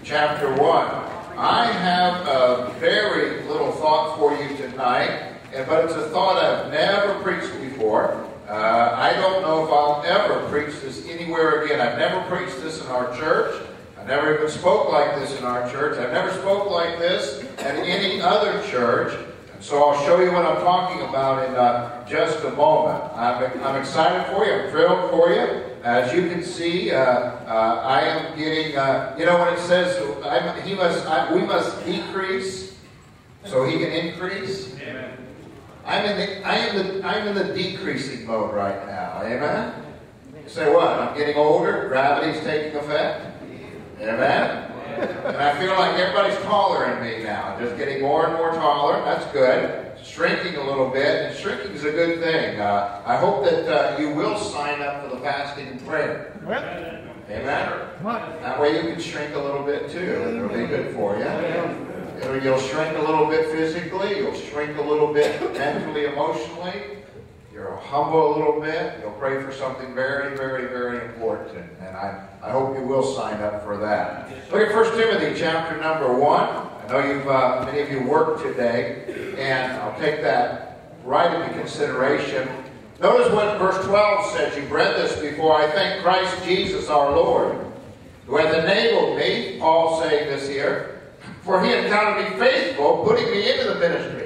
chapter 1. I have a very little thought for you tonight, but it's a thought I've never preached before. I don't know if I'll ever preach this anywhere again. I've never preached this in our church. I never even spoke like this in our church. I've never spoke like this at any other church. And so I'll show you what I'm talking about in just a moment. I'm excited for you. I'm thrilled for you. As you can see, I am getting, when it says we must decrease so he can increase. Amen. I'm in the decreasing mode right now. Amen. You say what? I'm getting older. Gravity's taking effect. Amen. And I feel like everybody's taller than me now. Just getting more and more taller. That's good. Shrinking a little bit, and shrinking is a good thing. I hope that you will sign up for the fasting and prayer. Amen. That way you can shrink a little bit too. It'll be good for you. You'll shrink a little bit physically. You'll shrink a little bit mentally, emotionally. You'll humble a little bit. You'll pray for something very, very, very important. And I hope you will sign up for that. Look at 1 Timothy chapter number 1. I know many of you worked today, and I'll take that right into consideration. Notice what verse 12 says. You've read this before. I thank Christ Jesus our Lord, who hath enabled me, Paul saying this here, for he hath counted me faithful, putting me into the ministry.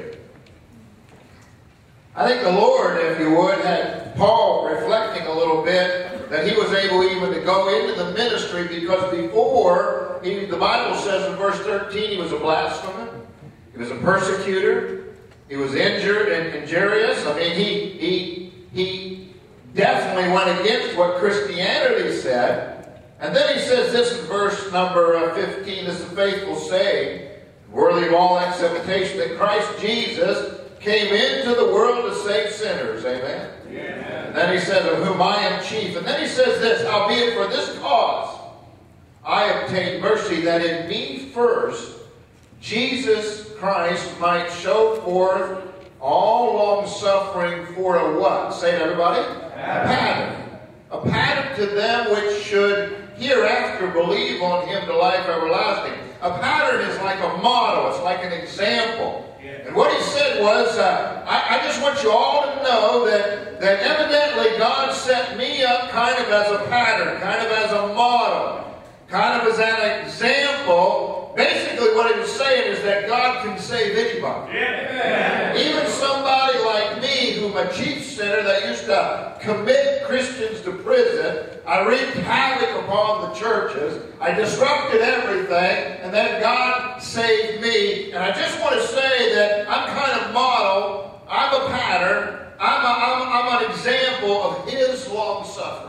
I think the Lord, if you would, had Paul reflecting a little bit that he was able even to go into the ministry because before, the Bible says in verse 13, he was a blasphemer, he was a persecutor, he was injured and injurious. I mean, he definitely went against what Christianity said. And then he says this in verse number 15, this is a faithful saying, worthy of all acceptation, that Christ Jesus came into the world to save sinners. Amen. Yeah. And then he says, of whom I am chief. And then he says this, howbeit for this cause I obtained mercy, that in me first Jesus Christ might show forth all long suffering for a what? Say it, everybody. A pattern. A pattern to them which should hereafter believe on him to life everlasting. A pattern is like a model. It's like an example. And what he said was, I just want you all to know that evidently God set me up kind of as a pattern, kind of as a model, kind of as an example. Basically what he was saying is that God can save anybody. Yeah. Even somebody like me, who's a chief sinner that used to commit Christians to prison. I wreaked havoc upon the churches. I disrupted everything, and then God saved me. And I just want to say that I'm kind of model. I'm a pattern. I'm an example of his long suffering.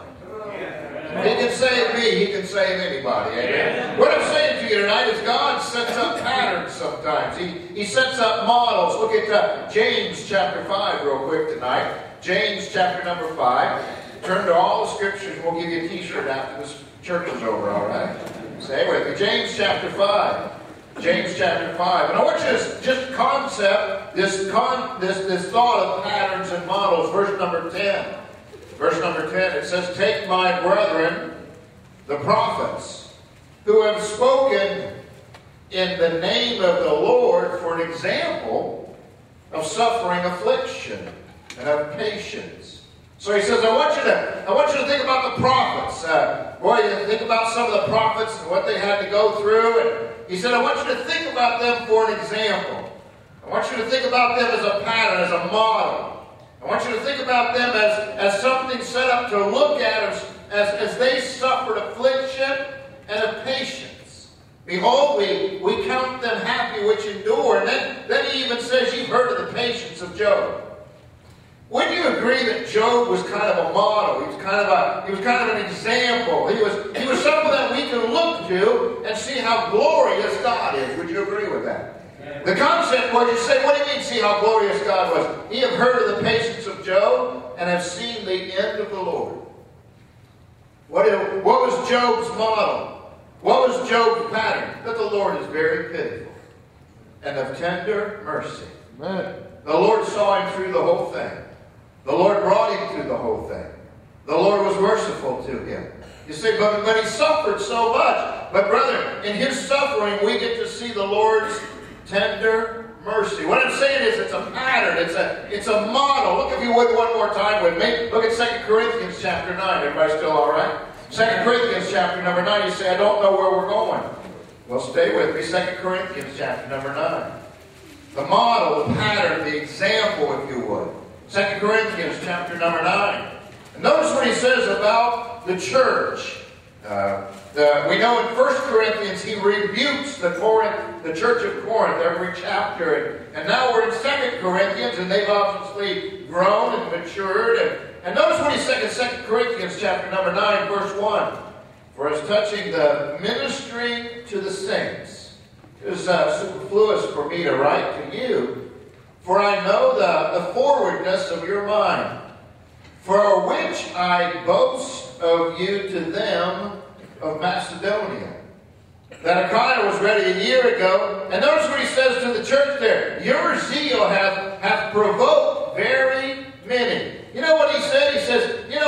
He can save me. He can save anybody. Amen? What I'm saying to you tonight is God sets up patterns sometimes. He sets up models. Look at James chapter 5 real quick tonight. James chapter number 5. Turn to all the scriptures. We'll give you a t-shirt after this church is over, all right? Say with me. James chapter 5. James chapter 5. And I want you to just concept this thought of patterns and models. Verse number 10. Verse number 10, it says, take my brethren, the prophets, who have spoken in the name of the Lord for an example of suffering affliction and of patience. So he says, I want you to think about the prophets. You think about some of the prophets and what they had to go through. And he said, I want you to think about them for an example. I want you to think about them as a pattern, as a model. I want you to think about them as something set up to look at as they suffered affliction and of patience. Behold, we count them happy which endure. And then he even says, you've heard of the patience of Job. Wouldn't you agree that Job was kind of a model? He was kind of an example. He was someone that we can look to and see how glorious God is. Would you agree with that? The concept was, you say, what do you mean see how glorious God was? Ye have heard of the patience of Job and have seen the end of the Lord. What was Job's model? What was Job's pattern? That the Lord is very pitiful and of tender mercy. Amen. The Lord saw him through the whole thing. The Lord brought him through the whole thing. The Lord was merciful to him. You say, but he suffered so much. But brother, in his suffering, we get to see the Lord's tender mercy. What I'm saying is it's a pattern. It's a model. Look, if you would, one more time with me. Look at 2 Corinthians chapter 9. Everybody still all right? 2 Corinthians chapter number 9. You say, I don't know where we're going. Well, stay with me. 2 Corinthians chapter number 9. The model, the pattern, the example, if you would. 2 Corinthians chapter number 9. And notice what he says about the church. We know in 1 Corinthians he rebukes the church of Corinth every chapter. And now we're in 2 Corinthians, and they've obviously grown and matured. And notice what he said in 2 Corinthians chapter number 9, verse 1. For as touching the ministry to the saints, it is superfluous for me to write to you, for I know the forwardness of your mind, for which I boast of you to them of Macedonia. That Achaia was ready a year ago. And notice what he says to the church there. Your zeal hath provoked very many. You know what he said? He says, you know,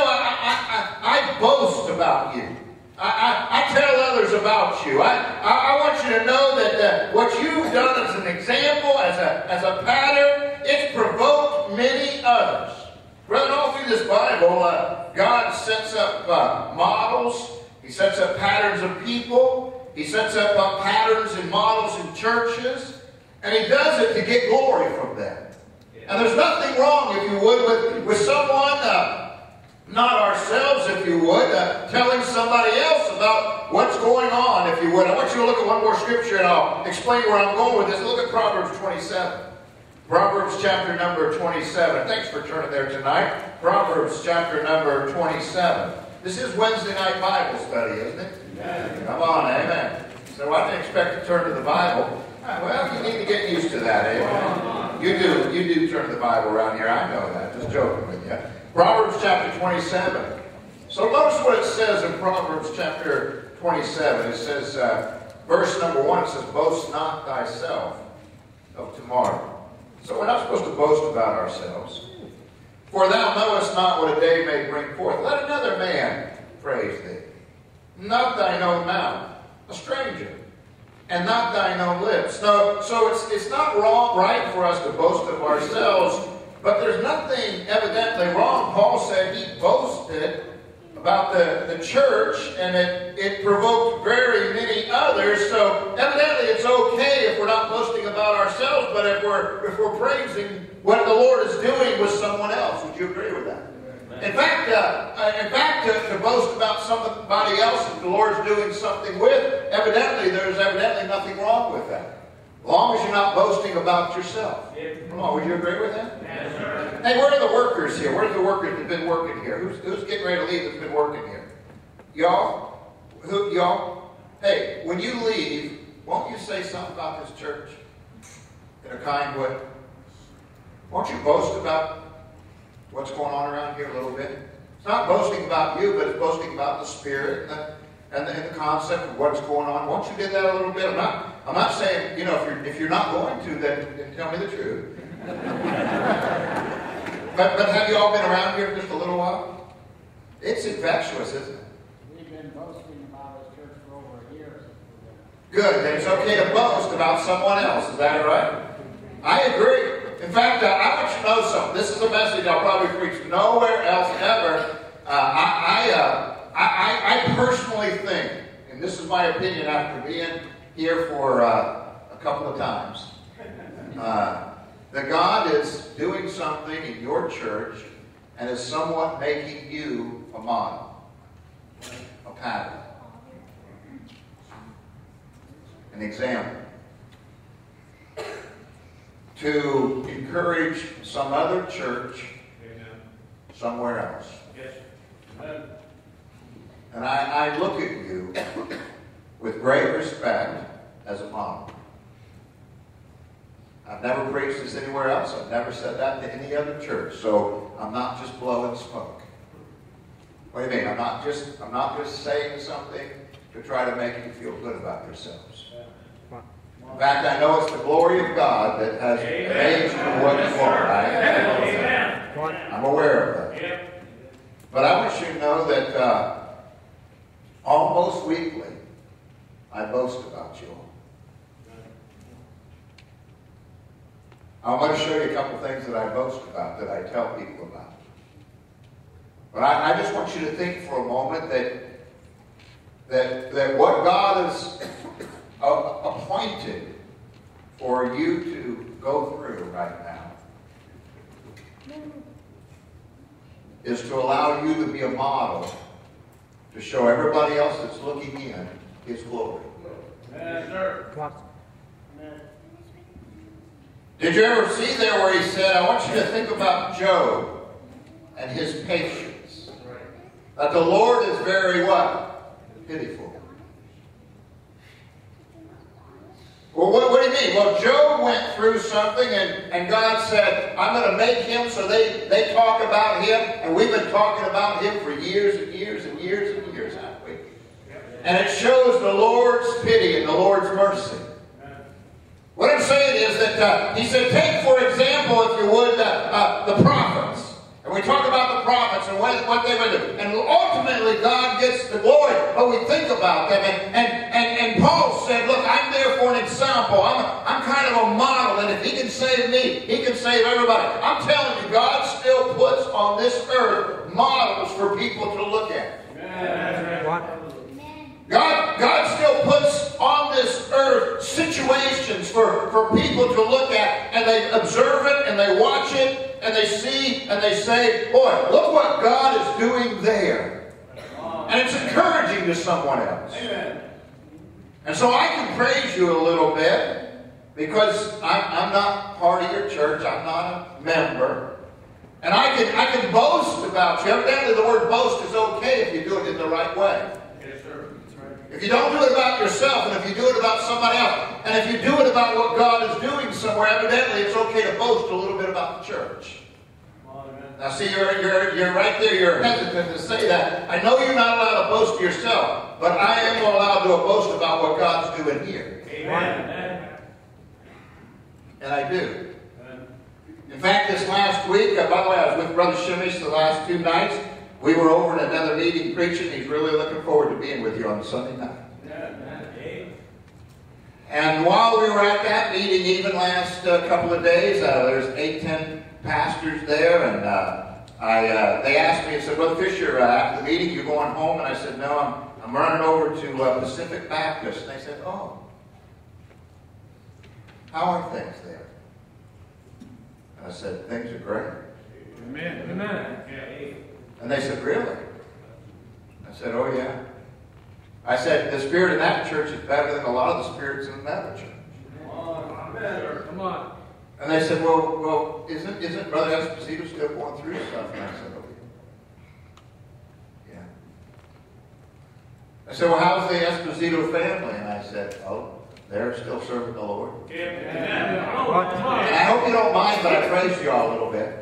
I boast about you. I tell others about you. I want you to know that what you've done as an example, as a pattern, it's provoked many others. Brethren, all through this Bible, God sets up models. He sets up patterns of people. He sets up patterns and models in churches. And he does it to get glory from them. And there's nothing wrong, if you would, with someone, not ourselves, if you would, telling somebody else about what's going on, if you would. I want you to look at one more scripture, and I'll explain where I'm going with this. Look at Proverbs 27. Proverbs chapter number 27. Thanks for turning there tonight. Proverbs chapter number 27. This is Wednesday night Bible study, isn't it? Amen. Come on, amen. So I didn't expect to turn to the Bible. Well, you need to get used to that, amen. You do turn the Bible around here. I know that. Just joking with you. Proverbs chapter 27. So notice what it says in Proverbs chapter 27. It says, verse number 1, it says, boast not thyself of tomorrow. So we're not supposed to boast about ourselves. For thou knowest not what a day may bring forth. Let another man praise thee. Not thine own mouth, a stranger, and not thine own lips. So it's not right for us to boast of ourselves, but there's nothing evidently wrong. Paul said he boasted about the church, and it provoked very many others. So evidently it's okay if we're not boasting about ourselves, but if we're praising what the Lord is doing with someone else. Would you agree with that? In fact, to boast about somebody else that the Lord's doing something with, there's evidently nothing wrong with that. As long as you're not boasting about yourself. Come on, would you agree with that? Yes, sir. Hey, where are the workers here? Where's the workers that have been working here? Who's getting ready to leave that's been working here? Y'all? Y'all? Hey, when you leave, won't you say something about this church in a kind way? Won't you boast about what's going on around here a little bit? It's not boasting about you, but it's boasting about the Spirit and the concept of what's going on. Won't you do that a little bit? I'm not saying, if you're not going to, then tell me the truth. But have you all been around here just a little while? It's infectious, isn't it? We've been boasting about this church for over a year. Good. Then it's okay to boast about someone else. Is that right? I agree. In fact, I want you to know something. This is a message I'll probably preach nowhere else ever. I personally think, and this is my opinion after being here for a couple of times, that God is doing something in your church and is somewhat making you a model, a pattern, an example, to encourage some other church somewhere else. Yes. Amen. And I look at you with great respect as a model. I've never preached this anywhere else. I've never said that to any other church. So I'm not just blowing smoke. What do you mean? I'm not just saying something to try to make you feel good about yourselves. In fact, I know it's the glory of God that has made you what you are. I'm aware of that. But I want you to know that almost weekly, I boast about you all. I'm going to show you a couple things that I boast about, that I tell people about. But I just want you to think for a moment that what God has appointed for you to go through right now is to allow you to be a model to show everybody else that's looking in His glory. Yes, sir. Did you ever see there where He said, I want you to think about Job and his patience. That the Lord is very what? Pitiful. Well, what do you mean? Well, Job went through something and God said, I'm going to make him so they talk about him. And we've been talking about him for years and years and years and years, haven't we? And it shows the Lord's pity and the Lord's mercy. What I'm saying is that He said, take for example, if you would, the prophets. And we talk about the prophets and what they would do. And ultimately, God gets the glory. But we think about them. And Paul said, look, I'm there for an example. I'm kind of a model. And if He can save me, He can save everybody. I'm telling you, God still puts on this earth models for people to look at. God still puts on this earth situations for people to look at, and they observe it, and they watch it, and they see, and they say, boy, look what God is doing there. And it's encouraging to someone else. Amen. And so I can praise you a little bit, because I'm not part of your church. I'm not a member. And I can boast about you. Evidently, the word boast is okay if you do it in the right way. If you don't do it about yourself, and if you do it about somebody else, and if you do it about what God is doing somewhere, evidently it's okay to boast a little bit about the church. Now see, you're right there, you're hesitant to say that. I know you're not allowed to boast yourself, but I am allowed to boast about what God's doing here. Amen. And I do. In fact, this last week, by the way, I was with Brother Shimish the last 2 nights. We were over in another meeting preaching. He's really looking forward to being with you on Sunday night. And while we were at that meeting, even last couple of days, there's 8-10 pastors there, and they asked me and said, Brother Fisher, after the meeting, you're going home? And I said, no, I'm running over to Pacific Baptist. And they said, oh, how are things there? And I said, things are great. Amen. Amen. And they said, really? I said, oh yeah. I said, the spirit in that church is better than a lot of the spirits in another church. Come on. And they said, well, isn't Brother Esposito still going through stuff? And I said, oh yeah. I said, well, how's the Esposito family? And I said, oh, they're still serving the Lord. Amen. And I hope you don't mind, but I praised you all a little bit.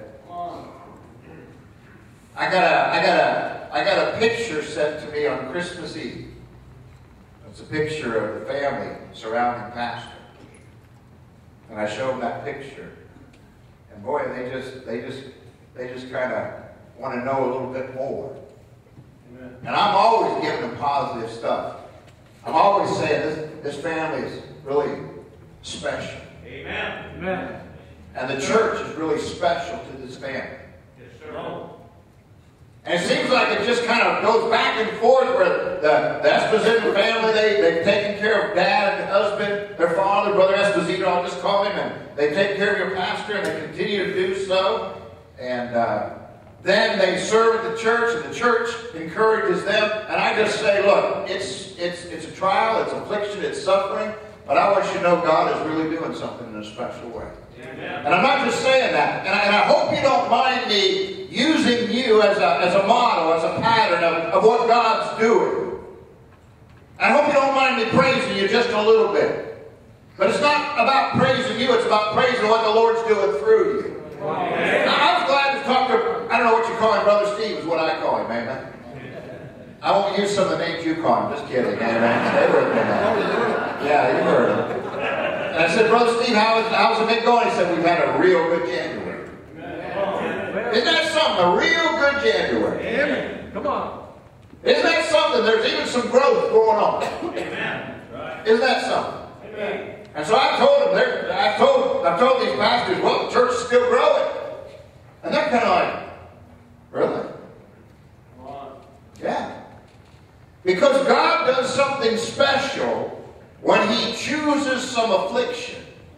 I got a picture sent to me on Christmas Eve. It's a picture of the family surrounding Pastor. And I showed them that picture. And boy, they just kind of want to know a little bit more. Amen. And I'm always giving them positive stuff. I'm always saying this family is really special. Amen. Amen. And the church is really special to this family. Yes, sir. And it seems like it just kind of goes back and forth where the Esposito family, they've taken care of dad and husband, their father, Brother Esposito, I'll just call him, and they've taken care of your pastor, and they continue to do so. And then they serve at the church, and the church encourages them. And I just say, look, it's a trial, it's affliction, it's suffering, but I want you to know God is really doing something in a special way. Amen. And I'm not just saying that. And I hope you don't mind me using you as a model, as a pattern of what God's doing. I hope you don't mind me praising you just a little bit. But it's not about praising you, it's about praising what the Lord's doing through you. Amen. I was glad to talk to, I don't know what you call him, Brother Steve is what I call him, amen. I won't use some of the names you call him, just kidding, amen. They were yeah, you heard him. And I said, Brother Steve, how's it been going? He said, we've had a real good January. Isn't that something? A real good January. Amen. Come on. Isn't that something? something? There's even some growth going on. Amen. Right. Isn't that something? Amen. And so I told them, I've told these pastors, well, the church is still growing. And they're kind of like, really? Come on. Yeah. Because God does something special when He chooses some affliction,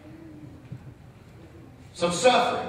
some suffering.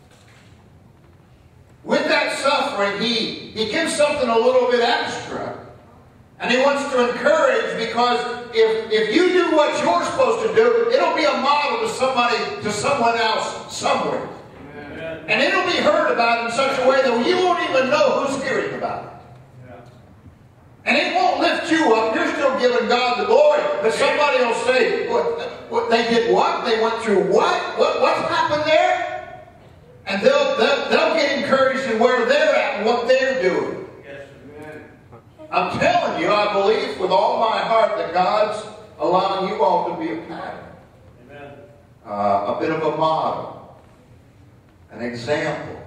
With that suffering, He gives something a little bit extra. And He wants to encourage, because if you do what you're supposed to do, it'll be a model to someone else somewhere. Amen. And it'll be heard about in such a way that you won't even know who's hearing about it. Yeah. And it won't lift you up. You're still giving God the glory. But somebody will say, what they did what? They went through what? What's happened there? And they'll get encouraged in where they're at and what they're doing. I'm telling you, I believe with all my heart that God's allowing you all to be a pattern. Amen. A bit of a model. An example.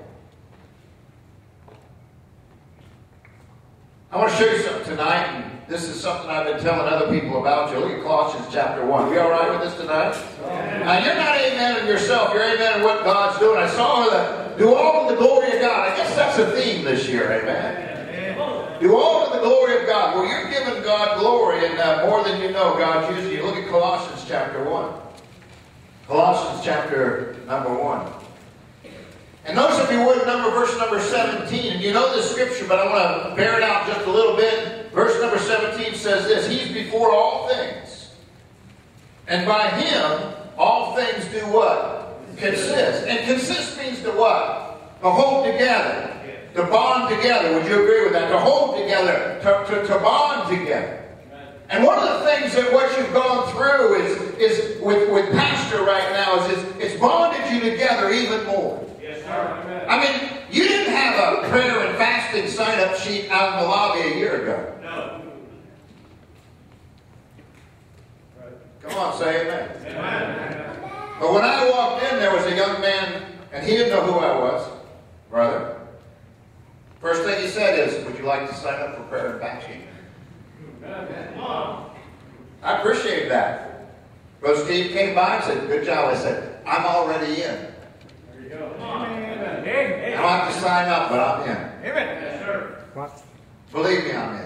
I want to show you something tonight, and this is something I've been telling other people about. You look at Colossians chapter 1. You all right with this tonight? Amen. Now, you're not amening yourself. You're amening what God's doing. I saw her do all to the glory of God. I guess that's a theme this year. Amen. Do all to the glory of God. Well, you're giving God glory, and more than you know, God's using you. Look at Colossians chapter 1. Colossians chapter number 1. And notice, if you would, verse number 17. And you know this scripture, but I want to bear it out just a little bit. Verse number 17 says this: He's before all things, and by Him all things do what? Consist. And consist means to what? To hold together. To bond together. Would you agree with that? To hold together. To bond together. And one of the things that what you've gone through is with Pastor right now is it's bonded you together even more. Yes, sir. I mean, you didn't have a prayer and fasting sign-up sheet out in the lobby a year ago. No. Come on, say amen. Amen. But when I walked in, there was a young man, and he didn't know who I was, brother. First thing he said is, would you like to sign up for prayer and fasting? Come on. I appreciate that. Brother Steve came by and said, good job. I said, I'm already in. There you go. Come on. Amen. I don't have to sign up, but I'm in. Amen. Yes, sir. Believe me, I'm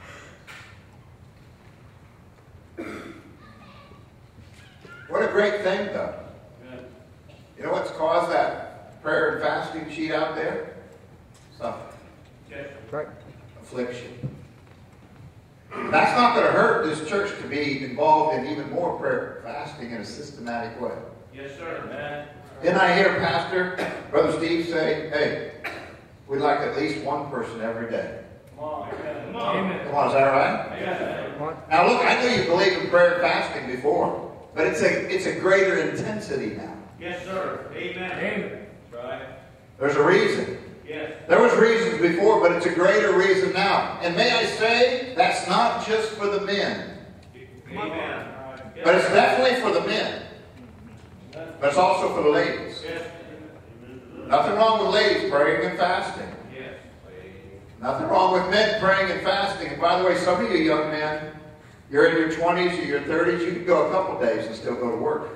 in. What a great thing, though. Amen. You know what's caused that prayer and fasting sheet out there? Suffering. Yes. Right. Affliction. That's not going to hurt this church to be involved in even more prayer and fasting in a systematic way. Yes, sir. Amen. Didn't I hear Pastor, Brother Steve say, hey, we'd like at least one person every day. Come on. Come on. Amen. Come on, is that right? Amen. Now look, I knew you believed in prayer and fasting before, but it's a greater intensity now. Yes, sir. Amen. Amen. That's right. There's a reason. Yes. There was reasons before, but it's a greater reason now. And may I say, that's not just for the men. Amen. But it's definitely for the men. But it's also for the ladies. Yes. Nothing wrong with ladies praying and fasting. Yes. Nothing wrong with men praying and fasting. And by the way, some of you young men, you're in your 20s or your 30s, you can go a couple days and still go to work.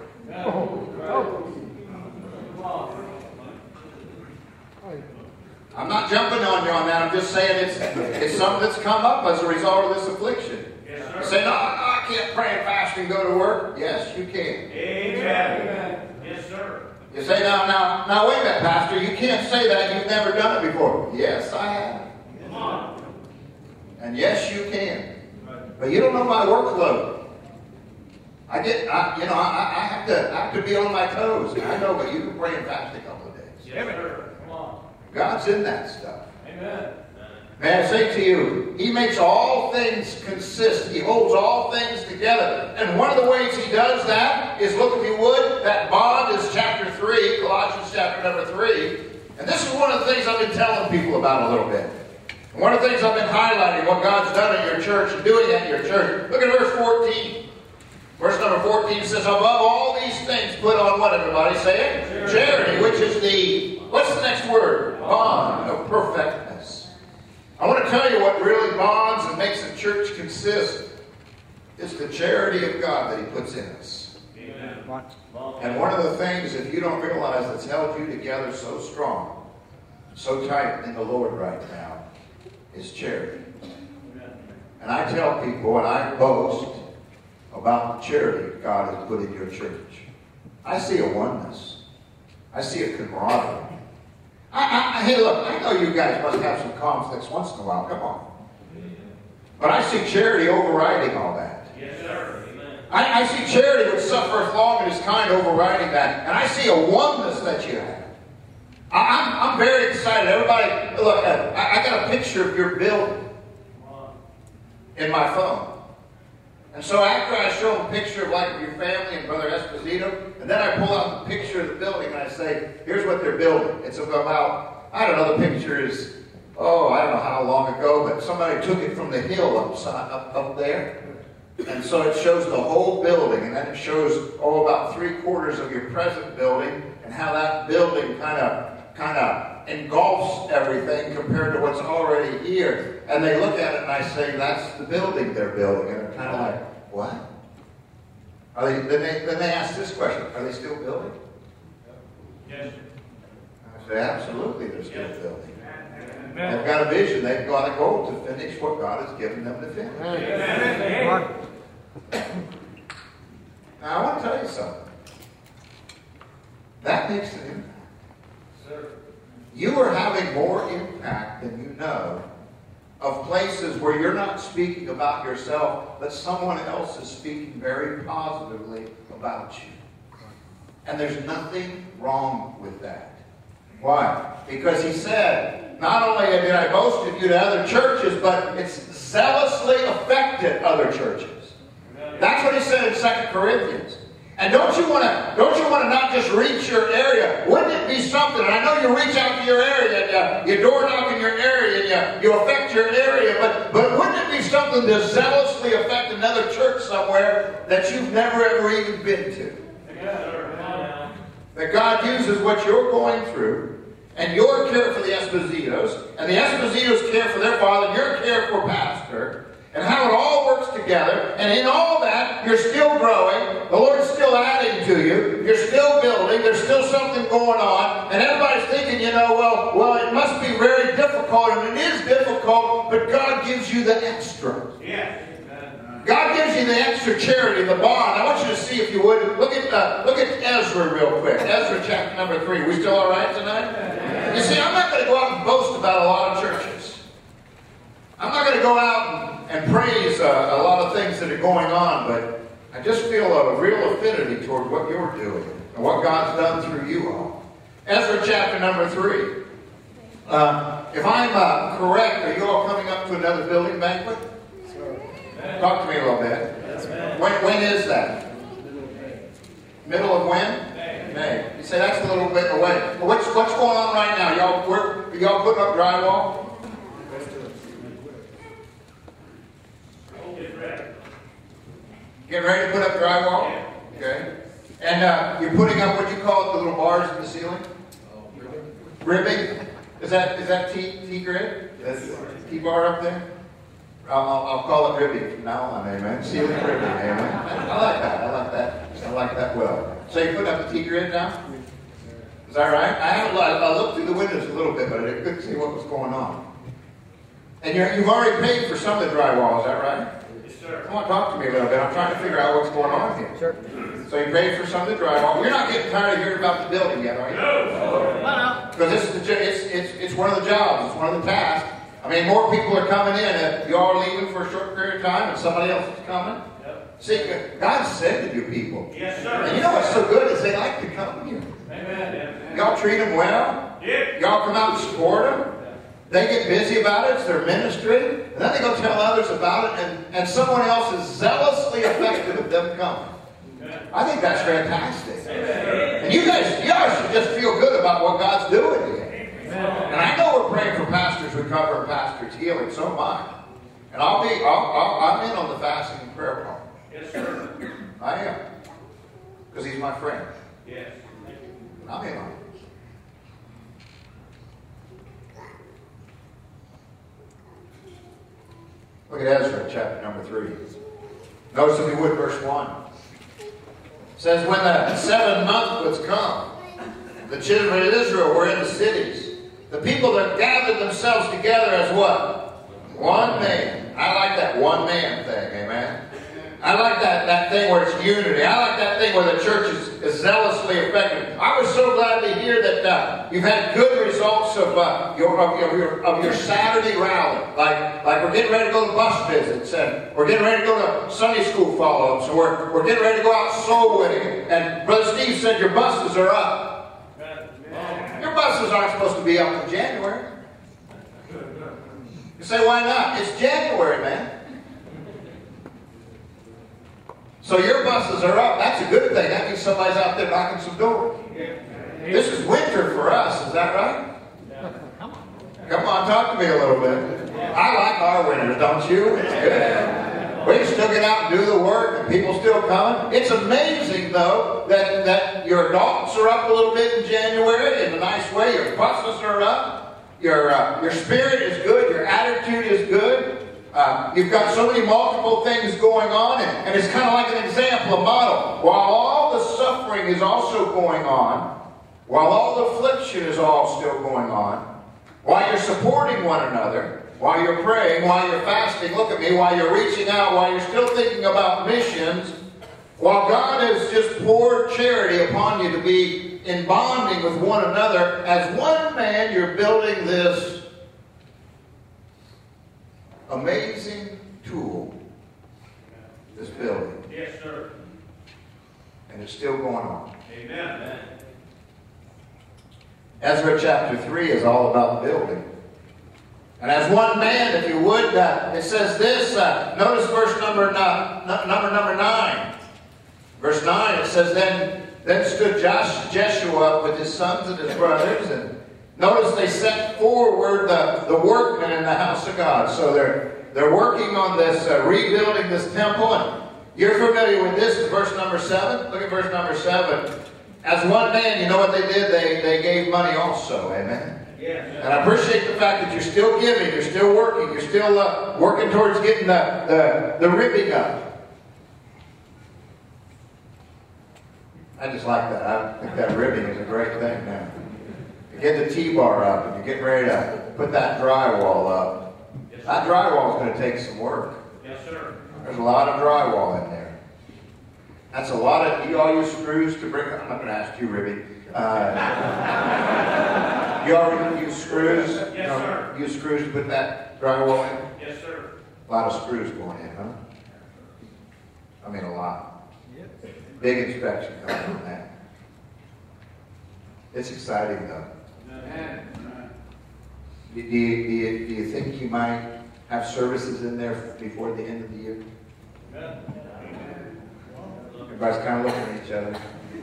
I'm not jumping on you on that. I'm just saying it's something that's come up as a result of this affliction. Yes, sir. You say, no, I can't pray and fast and go to work. Yes, you can. Amen. Yes, sir. You say, now, wait a minute, Pastor. You can't say that. You've never done it before. Yes, I have. Come on. And yes, you can. But you don't know my workload. I have to be on my toes. I know, but you can pray and fast a couple of days. Yes, sir. Come on. God's in that stuff. Amen. May I say to you, He makes all things consist. He holds all things together. And one of the ways He does that is, look if you would, that bond is chapter 3, Colossians chapter number 3. And this is one of the things I've been telling people about a little bit. And one of the things I've been highlighting, what God's done at your church and doing at your church. Look at verse 14. Verse number 14 says, above all these things, put on what, everybody? Say it. Charity, which is what's the next word? Bond of perfectness. I want to tell you what really bonds and makes the church consist is the charity of God that He puts in us. Amen. And one of the things, if you don't realize, that's held you together so strong, so tight in the Lord right now, is charity. And I tell people, and I boast about the charity God has put in your church. I see a oneness. I see a camaraderie. Hey, look, I know you guys must have some conflicts once in a while. Come on. But I see charity overriding all that. Yes, sir. Amen. I see charity which suffereth long and is kind overriding that. And I see a oneness that you have. I'm very excited. Everybody, look, I got a picture of your building in my phone. And so after I show them a picture of like your family and Brother Esposito, and then I pull out the picture of the building and I say, here's what they're building. It's about, I don't know, the picture is, I don't know how long ago, but somebody took it from the hill up there. And so it shows the whole building, and then it shows, about 3/4 of your present building, and how that building kind of engulfs everything compared to what's already here. And they look at it and I say, that's the building they're building. And they're kind of like, what? Are they? Then they ask this question, are they still building? Yes. I say, absolutely, they're still Yes. building. Amen. They've got a vision. They've got a goal to finish what God has given them to finish. Amen. Now, I want to tell you something. That makes an impact. Sir. You are having more impact than you know of places where you're not speaking about yourself, but someone else is speaking very positively about you. And there's nothing wrong with that. Why? Because He said, not only did I boast of you to other churches, but it's zealously affected other churches. That's what He said in 2 Corinthians. And don't you want to not just reach your area? Wouldn't it be something? And I know you reach out to your area, and you door knock in your area, and you affect your area, but wouldn't it be something to zealously affect another church somewhere that you've never ever even been to? That God uses what you're going through, and your care for the Espositos, and the Espositos care for their father, and your care for pastor, and how it all works together. And in all that, you're still growing. The Lord's still adding to you. You're still building. There's still something going on. And everybody's thinking, well, it must be very difficult. And it is difficult, but God gives you the extra. Yes. God gives you the extra charity, the bond. I want you to see, if you would, look at Ezra real quick. Ezra chapter number 3. We still all right tonight? You see, I'm not going to go out and boast about a lot of churches. I'm not going to go out and praise a lot of things that are going on, but I just feel a real affinity toward what you're doing and what God's done through you all. Ezra chapter number 3. If I'm correct, are you all coming up to another building banquet? Talk to me a little bit. When is that? Middle of when? May. You say that's a little bit away. Well, what's going on right now? Are y'all putting up drywall? Getting ready to put up drywall? Okay. And you're putting up what you call it, the little bars in the ceiling? Ribbing? Is that T-grid? That's T-bar up there? I'll call it ribbing from now on, amen. Ceiling ribbing, amen. I like that well. So you put up the T-grid now? Is that right? I looked through the windows a little bit, but I couldn't see what was going on. And you've already paid for some of the drywall, is that right? Yes, sir. Come on, talk to me a little bit. I'm trying to figure out what's going on here. Sure. So you paid for some of the drywall. You're not getting tired of hearing about the building yet, are you? No. Because it's one of the jobs. It's one of the tasks. I mean, more people are coming in. You all are leaving for a short period of time, and somebody else is coming. Yep. See, God's sending you people. Yes, sir. And you know what's so good is they like to come here. Amen. Y'all treat them well. Yeah. Y'all come out and support them. They get busy about it. It's their ministry. And then they go tell others about it, and someone else is zealously affected of them coming. I think that's fantastic. And you guys should just feel good about what God's doing here. And I know we're praying for pastors' recovery and pastors' healing. So am I. And I'm in on the fasting and prayer part. Yes, sir. I am. Because he's my friend. Yes. I'm in on it. Look at Ezra chapter number 3. Notice if you would verse 1. It says, when the 7th month was come, the children of Israel were in the cities. The people that gathered themselves together as what? One man. I like that one man thing, amen? I like that thing where it's unity. I like that thing where the church is zealously effective. I was so glad to hear that you've had good results of your Saturday rally. Like we're getting ready to go to bus visits, and we're getting ready to go to Sunday school follow-ups, and we're getting ready to go out soul winning. And Brother Steve said your buses are up. Your buses aren't supposed to be up in January. You say, why not? It's January, man. So your buses are up. That's a good thing. That means somebody's out there knocking some doors. This is winter for us. Is that right? Come on, talk to me a little bit. I like our winters, don't you? It's good. We can still get out and do the work, and people still coming. It's amazing, though, that your adults are up a little bit in January in a nice way. Your buses are up. Your spirit is good. Your attitude is good. You've got so many multiple things going on, and it's kind of like an example, a model. While all the suffering is also going on, while all the affliction is all still going on, while you're supporting one another, while you're praying, while you're fasting, look at me, while you're reaching out, while you're still thinking about missions, while God has just poured charity upon you to be in bonding with one another, as one man you're building this amazing tool, this building. Yes, sir. And it's still going on. Amen. Ezra chapter 3 is all about building. And as one man, if you would, it says this, notice verse number 9. Verse 9, it says, Then stood Jeshua up with his sons and his brothers, and notice they set forward the workmen in the house of God. So they're working on this, rebuilding this temple. And you're familiar with this, verse number 7. Look at verse number 7. As one man, you know what they did? They gave money also. Amen. Yes. And I appreciate the fact that you're still giving, you're still working, you're still working towards getting the ribbing up. I just like that. I think that ribbing is a great thing now. You get the T-bar up and you're getting ready to put that drywall up. Yes, that drywall is going to take some work. Yes, sir. There's a lot of drywall in there. That's a lot of, you all use screws to bring, I'm not going to ask you, Ribby. You already use screws? Yes, sir. Use screws to put that drywall in? Yes, sir. A lot of screws going in, huh? I mean, a lot. Big inspection coming on that. It's exciting, though. Do you think you might have services in there before the end of the year? Everybody's kind of looking at each other.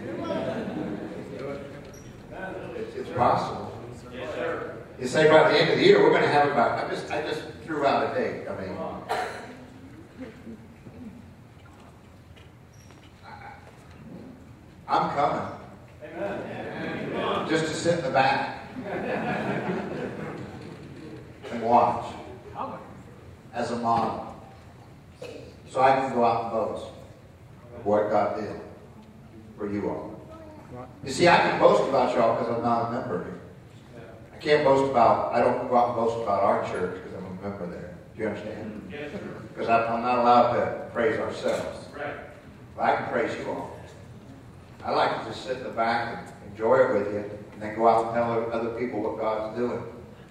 It's possible. Yes, sir. You say by the end of the year, we're going to have about, I just threw out a date. I mean, I'm coming. Amen. Just to sit in the back and watch as a model. So I can go out and boast of what God did for you all. You see, I can boast about y'all because I'm not a member here. I don't go out and boast about our church because I'm a member there. Do you understand? Yes, sir. Because I'm not allowed to praise ourselves. Right. But I can praise you all. I like to just sit in the back and enjoy it with you, and then go out and tell other people what God's doing.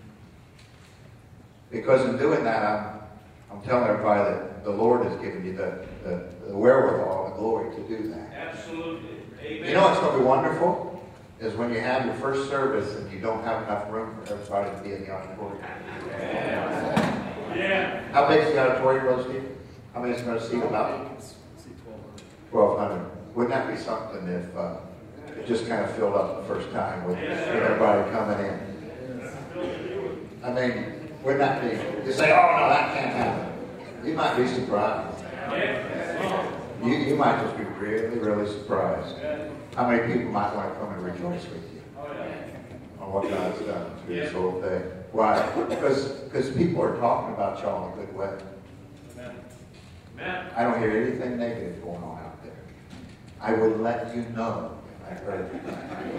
Because in doing that, I'm telling everybody that the Lord has given you the wherewithal and the glory to do that. Absolutely. Amen. You know what's going to be wonderful? Is when you have your first service and you don't have enough room for everybody to be in the auditorium. Yeah. How big is the auditorium, Brother Steve? How many is going to seat about? 1,200. Wouldn't that be something if it just kind of filled up the first time with everybody coming in? I mean, wouldn't that be? You say, oh no, that can't happen. You might be surprised. You might just be really, really surprised. How many people might want to come and rejoice with you on what God's done through this whole thing? Why? Because people are talking about y'all in a good way. Amen. I don't hear anything negative going on out there. I would let you know if I heard it.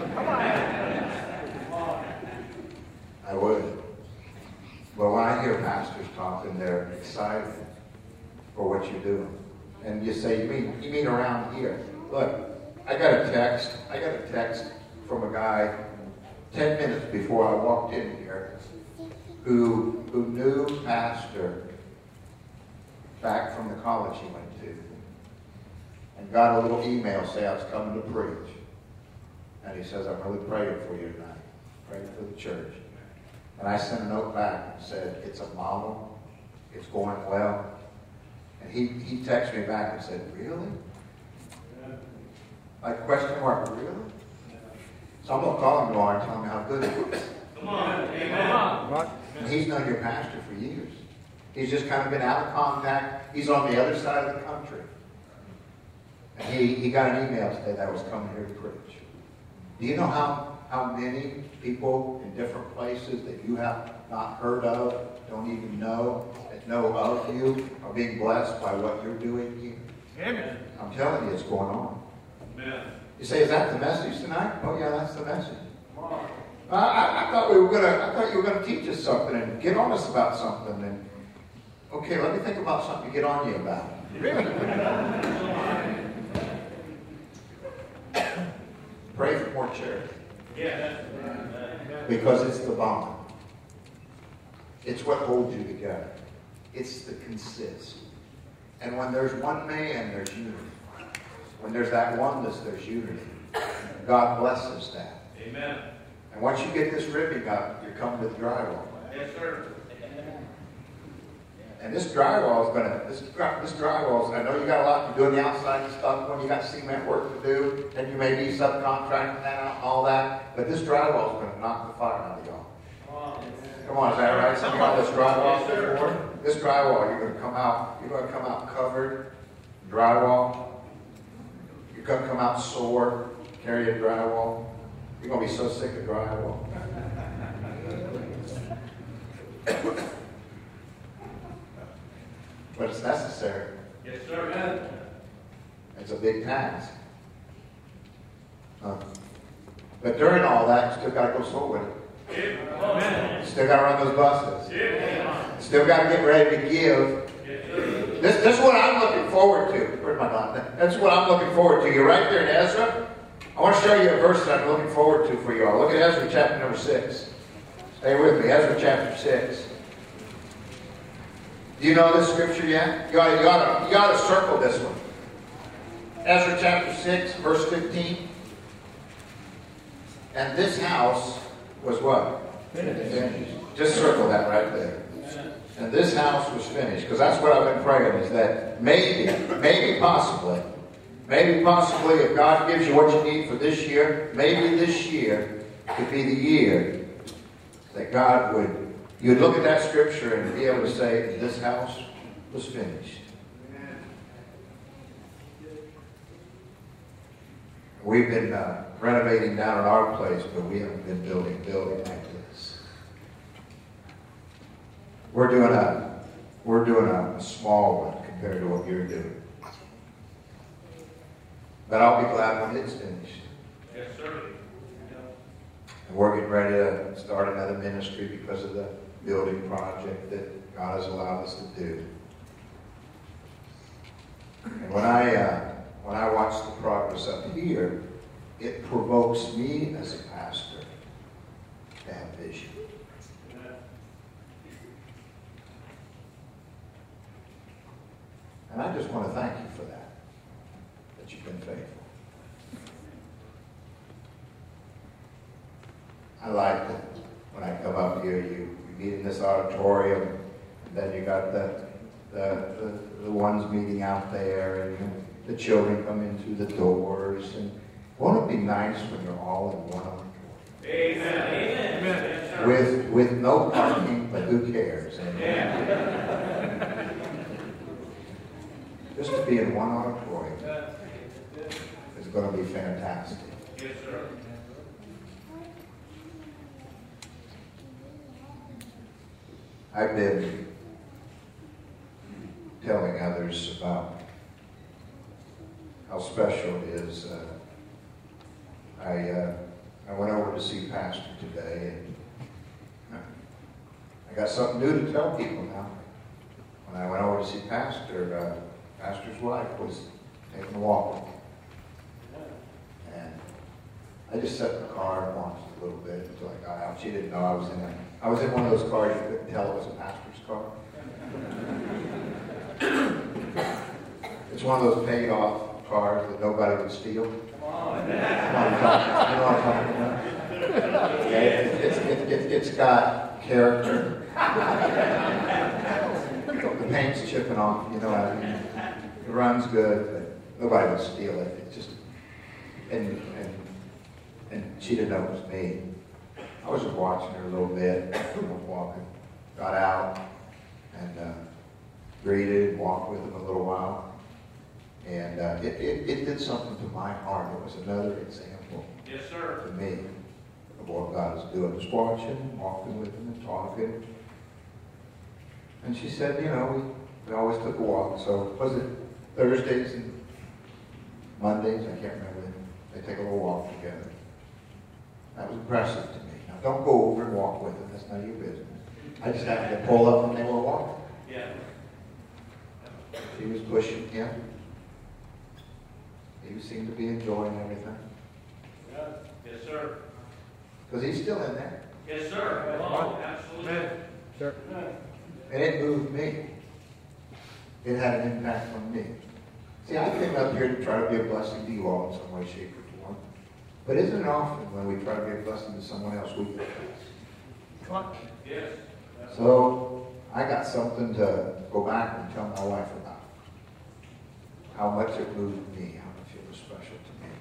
I would. But when I hear pastors talking, they're excited for what you're doing. And you say, you mean around here? Look, I got a text from a guy 10 minutes before I walked in here who knew pastor back from the college he went to, and got a little email saying I was coming to preach. And he says, I'm really praying for you tonight. Praying for the church. And I sent a note back and said, it's a model. It's going well. And he texted me back and said, really? Like, question mark, really? So I'm going to call him tomorrow and tell him how good it is. Come on. Amen. And he's known your pastor for years. He's just kind of been out of contact. He's on the other side of the country. And he got an email today that I was coming here to preach. Do you know how many people in different places that you have not heard of, don't even know, that know of you, are being blessed by what you're doing here? Amen. I'm telling you, it's going on. Amen. You say, is that the message tonight? Oh yeah, that's the message. I thought you were gonna teach us something and get on us about something. And okay, let me think about something to get on you about. Pray for more charity. Yes. Because it's the bond. It's what holds you together. It's the consist. And when there's one man, there's unity. When there's that oneness, there's unity. God blesses that. Amen. And once you get this ribbing up, you're coming to the drywall. Yes, sir. And this drywall is this drywall, I know you got a lot to do on the outside and stuff when you got cement work to do, and you may be subcontracting that out, all that, but this drywall is going to knock the fire out of y'all. Come on, is that right? Some of y'all, this drywall before. This drywall, you're going to come out covered, drywall. You're going to come out sore, carry a drywall. You're going to be so sick of drywall. But it's necessary. Yes, sir. It's a big task. But during all that, you still got to go soul winning. Amen. You still got to run those buses. Amen. You still got to get ready to give. Yes, sir. This is what I'm looking forward to. Where's my dot? That's what I'm looking forward to. You're right there in Ezra. I want to show you a verse that I'm looking forward to for you all. Look at Ezra chapter number 6. Stay with me. Ezra chapter 6. Do you know this scripture yet? You ought to circle this one. Ezra chapter 6, verse 15. And this house was what? Finished. Just circle that right there. And this house was finished. Because that's what I've been praying, is that maybe possibly, if God gives you what you need for this year, maybe this year could be the year that God you'd look at that scripture and be able to say, this house was finished. We've been renovating down at our place, but we haven't been building like this. We're doing a small one compared to what you're doing. But I'll be glad when it's finished. Yes, sir. And we're getting ready to start another ministry because of the building project that God has allowed us to do. And when I watch the progress up here, it provokes me as a pastor to have vision. And I just want to thank you for that you've been faithful. I like that when I come up here, you meet in this auditorium, and then you got the ones meeting out there, and the children come in through the doors. And won't it be nice when you're all in one auditorium? Amen. Amen. With no parking, but who cares? Just to be in one auditorium is going to be fantastic. Yes, sir. I've been telling others about how special it is. I went over to see Pastor today, and I got something new to tell people now. When I went over to see Pastor, Pastor's wife was taking a walk. And I just sat in the car and watched a little bit until I got out. She didn't know I was in it. I was in one of those cars you couldn't tell it was a pastor's car. It's one of those paid-off cars that nobody would steal. Come on. You know what I'm talking about? Yeah, it's got character. The paint's chipping off, you know what I mean? It runs good, but nobody would steal it. It's just, and she didn't know it was me. I was just watching her a little bit, walking, got out, and greeted, walked with him a little while. And it did something to my heart. It was another example Yes, sir. to me of what God is doing. Just watching, walking with him and talking. And she said, you know, we always took a walk. So was it Thursdays and Mondays? I can't remember. They take a little walk together. That was impressive to me. Now don't go over and walk with them. That's none of your business. I just happened to pull up when they were walking. Yeah. She was pushing him. He seemed to be enjoying everything. Yes, sir. Because he's still in there. Yes, sir. Oh, absolutely. Sure. And it moved me. It had an impact on me. See, I came up here to try to be a blessing to you all in some way, shape, or form. But isn't it often when we try to be a blessing to someone else, we get blessed? Come on. Yes. So I got something to go back and tell my wife about. How much it moved me, how much it was special to me.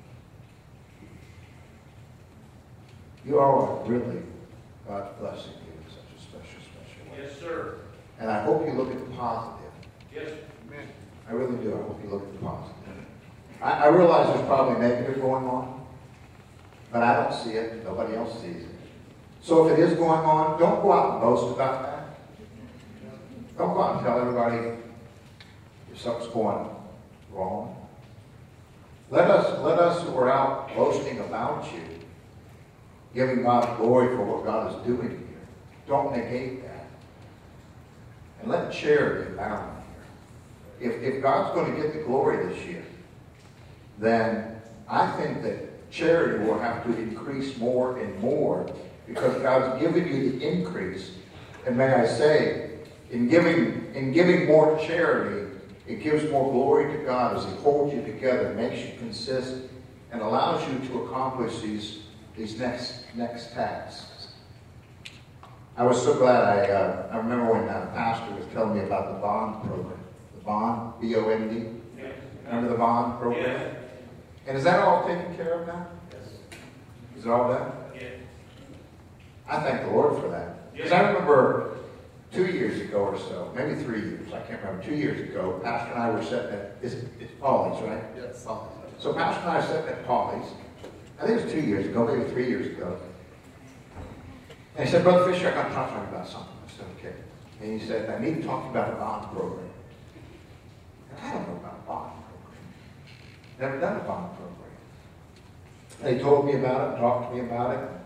You all are really God's blessing you in such a special, special way. Yes, sir. And I hope you look at the positive. Yes. Amen. I really do. I hope you look at the positive. I realize there's probably negative going on, but I don't see it. Nobody else sees it. So if it is going on, don't go out and boast about that. Don't go out and tell everybody if something's going wrong. Let us who are out boasting about you, giving God glory for what God is doing here. Don't negate that. And let charity abound here. If God's going to get the glory this year, then I think that charity will have to increase more and more because God's given you the increase. And may I say, in giving more charity, it gives more glory to God as He holds you together, makes you consistent, and allows you to accomplish these next tasks. I was so glad I remember when Pastor was telling me about the bond program. The bond, B-O-N-D. Yes. Remember the bond program? Yes. And is that all taken care of now? Yes. Is it all done? Yes. I I thank the Lord for that. Because I remember 2 years ago or so, maybe 3 years, I can't remember, 2 years ago, Pastor and I were sitting at, it's Polly's, right? Yes. Polly's. So Pastor and I were sitting at Polly's, I think it was 2 years ago, maybe 3 years ago. And he said, Brother Fisher, I got to talk to you about something. I said, okay. And he said, I need to talk to you about a bond program. And I don't know about a bond program. Never done a bond program. And he told me about it, talked to me about it,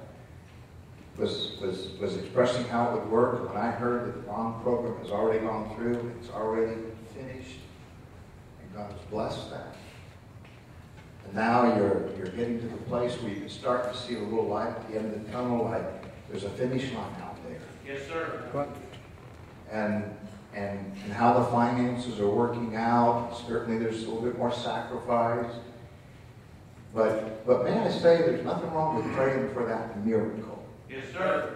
was expressing how it would work. And when I heard that the bond program has already gone through, it's already finished, and God has blessed that. And now you're getting to the place where you can start to see a little light at the end of the tunnel, like there's a finish line out there. Yes, sir. And how the finances are working out. Certainly there's a little bit more sacrifice. But may I say there's nothing wrong with praying for that miracle. Yes, sir.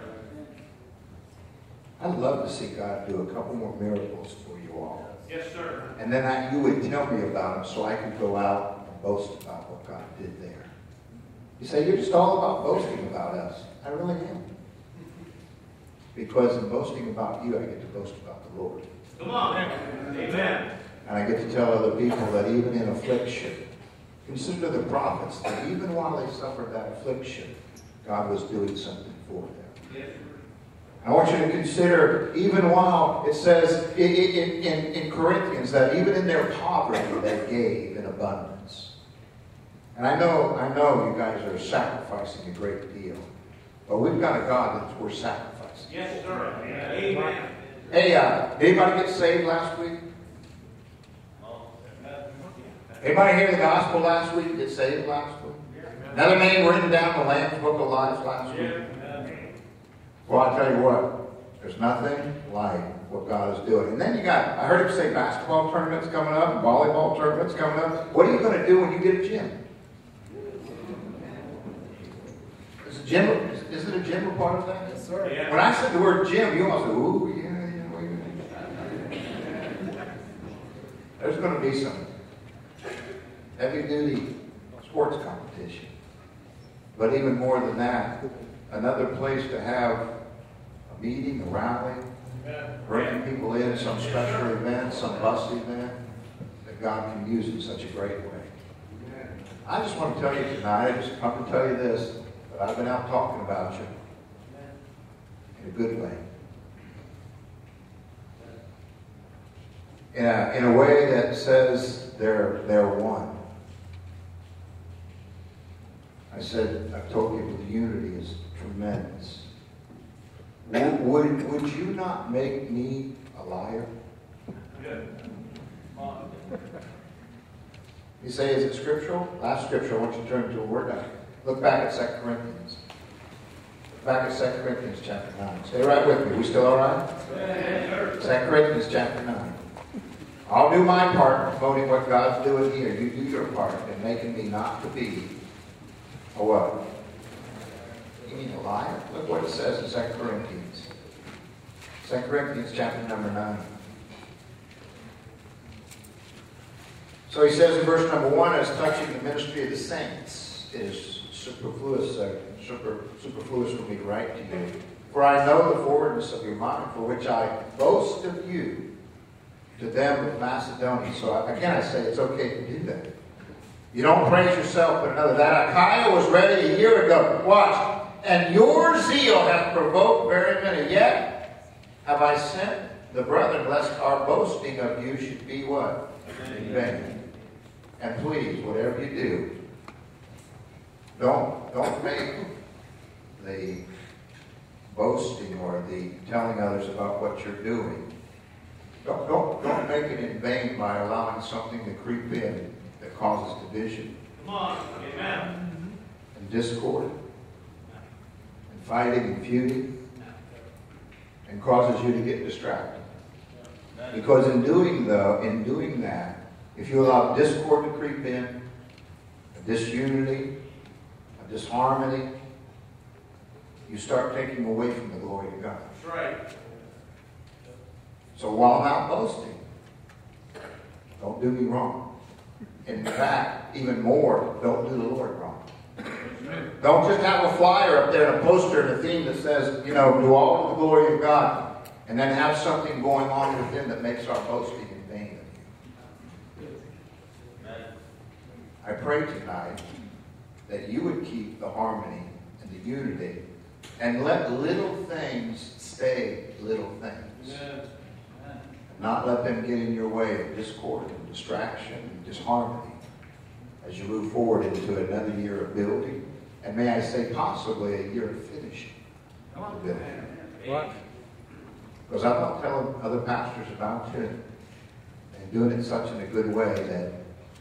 I'd love to see God do a couple more miracles for you all. Yes, sir. And then you would tell me about them so I could go out and boast about what God did there. You say, you're just all about boasting about us. I really am. Because in boasting about you, I get to boast about the Lord. Come on. Amen. And I get to tell other people that even in affliction, consider the prophets, that even while they suffered that affliction, God was doing something for them. Yes. I want you to consider, even while it says in Corinthians that even in their poverty they gave in abundance. And I know you guys are sacrificing a great deal. But we've got a God that's worth sacrificing. Yes, sir. Amen. Hey, did anybody get saved last week? Anybody hear the gospel last week? Get saved last week? Another name written down in the Lamb's Book of Life last week? Well, I'll tell you what. There's nothing like what God is doing. And then you got, I heard him say basketball tournaments coming up, volleyball tournaments coming up. What are you going to do when you get a gym? Isn't a gym a part of that? Yes, sir. Yeah. When I said the word gym, you all said, ooh, yeah, wait a minute. There's going to be some heavy-duty sports competition. But even more than that, another place to have a meeting, a rally, bringing people in, some special event, some bus event that God can use in such a great way. I just want to tell you tonight, I just come to tell you this, but I've been out talking about you in a good way. In a way that says they're one. I've told people the unity is tremendous. Would you not make me a liar? You say, is it scriptural? Last scripture, I want you to turn to a word. Look back at 2 Corinthians. Look back at 2 Corinthians chapter 9. Stay right with me. We still all right? 2 Corinthians chapter 9. I'll do my part in promoting what God's doing here. You do your part in making me not to be a what? You mean a liar? Look what it says in 2 Corinthians. 2 Corinthians chapter number 9. So he says in verse number 1, as touching the ministry of the saints, it is superfluous for me to write to you. For I know the forwardness of your mind, for which I boast of you to them of Macedonia. So again, I say it's okay to do that. You don't praise yourself but another. That Achaia was ready a year ago. Watch. And your zeal hath provoked very many. Yet have I sent the brethren, lest our boasting of you should be what? In vain. And please, whatever you do, don't make the boasting or the telling others about what you're doing. Don't make it in vain by allowing something to creep in that causes division. Come on. Amen. And discord. And fighting and feuding. And causes you to get distracted. Because in doing that, if you allow discord to creep in, a disunity, a disharmony, you start taking away from the glory of God. That's right. So while I'm out boasting, don't do me wrong. In fact, even more, don't do the Lord wrong. Don't just have a flyer up there and a poster and a theme that says, do all of the glory of God, and then have something going on within that makes our boasting in vain. I pray tonight that you would keep the harmony and the unity and let little things stay little things. Not let them get in your way of discord and distraction and disharmony as you move forward into another year of building, and may I say possibly a year of finishing the building. What? Because I'm not telling other pastors about you and doing it such in a good way that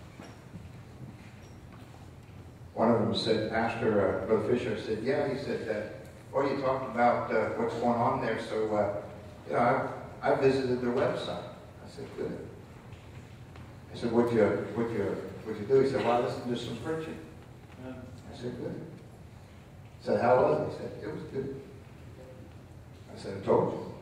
one of them said, Pastor, Brother Fisher said, yeah, he said, well, you talked about what's going on there, so, I visited their website. I said, good. I said, what'd you do? He said, well, I listened to some preaching. I said, good. He said, how was it? He said, it was good. I said, I told you.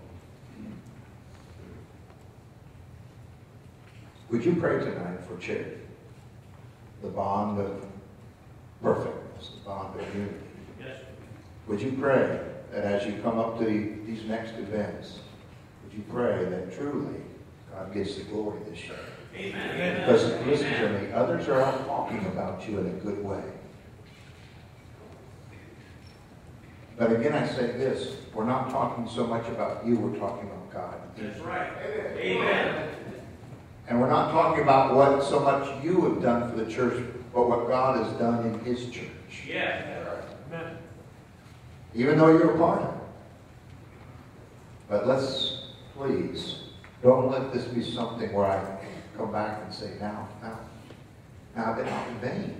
Would you pray tonight for charity? The bond of perfectness, the bond of unity. Yes. Would you pray that as you come up to these next events, would you pray that truly God gets the glory this year? Amen. Because listen to me, others are out talking about you in a good way. But again, I say this, we're not talking so much about you, we're talking about God. That's right. Amen. And we're not talking about what so much you have done for the church, but what God has done in His church. Yes. Amen. Even though you're a part of it. But let's, please, don't let this be something where I come back and say, now I've been out in vain.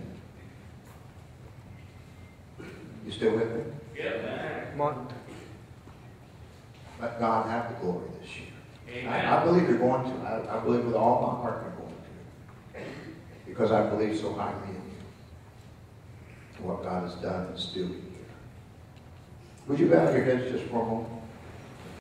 You still with me? Yep. Come on. Let God have the glory this year. Amen. I believe you're going to. I believe with all my heart you're going to. Because I believe so highly in you. And what God has done and is doing here. Would you bow your heads just for a moment?